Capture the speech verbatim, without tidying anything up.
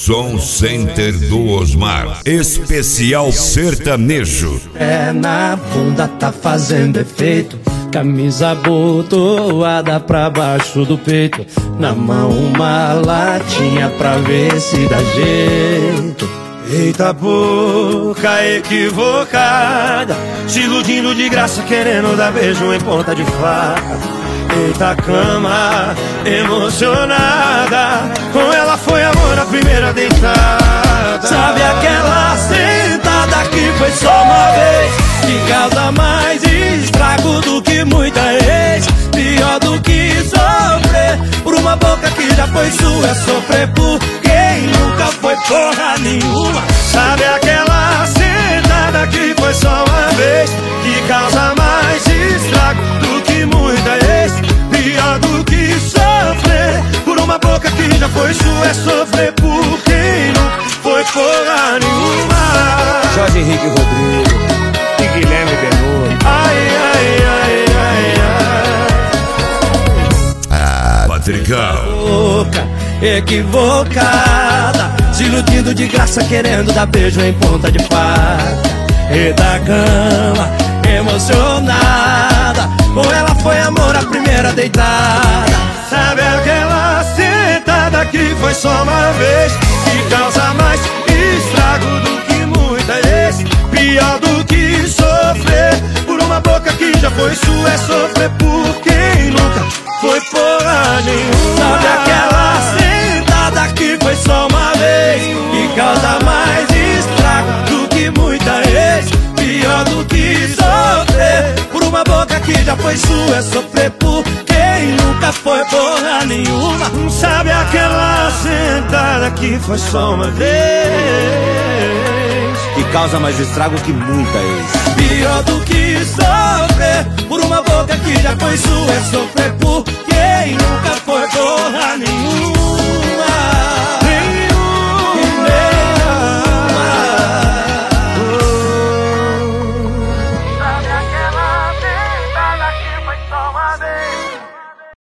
Som Center do Osmar. Especial sertanejo. É na bunda tá fazendo efeito, camisa abotoada pra baixo do peito, na mão uma latinha pra ver se dá jeito. Eita boca equivocada, se iludindo de graça, querendo dar beijo em ponta de faca. Eita cama emocionada, com ela foi amor na primeira deitada. Sabe aquela sentada que foi só uma vez, que causa mais estrago do que muita ex. Pior do que sofrer por uma boca que já foi sua, é sofrer por quem nunca foi porra nenhuma. Sabe aquela sentada que foi só uma vez, que causa mais estrago do que muita ex. Pior do que sofrer por uma boca que já foi sua, é sofrer por quem nunca foi porra nenhuma. Jorge Henrique Rodrigo e Guilherme Benuto. Ai, ai, ai, ai, ai. Ah, Patricão. Boca equivocada, se iludindo de graça, querendo dar beijo em ponta de faca. E da cama emocionada, com ela foi amor a primeira deitada. Sabe aquela sentada que foi só uma vez, que causa mais estrago do que muita ex. Pior do que sofrer por uma boca que já foi sua, é sofrer por quem nunca foi porra nenhuma. Sabe aquela sentada que foi só uma vez, que causa mais estrago do que muita ex. Pior do que sofrer por uma boca que já foi sua, é sofrer por quem nunca foi porra nenhuma. Sabe aquela sentada que foi só uma vez, que causa mais estrago que muita ex. pior do que sofrer por uma boca que já foi sua, é sofrer por quem nunca foi porra nenhuma.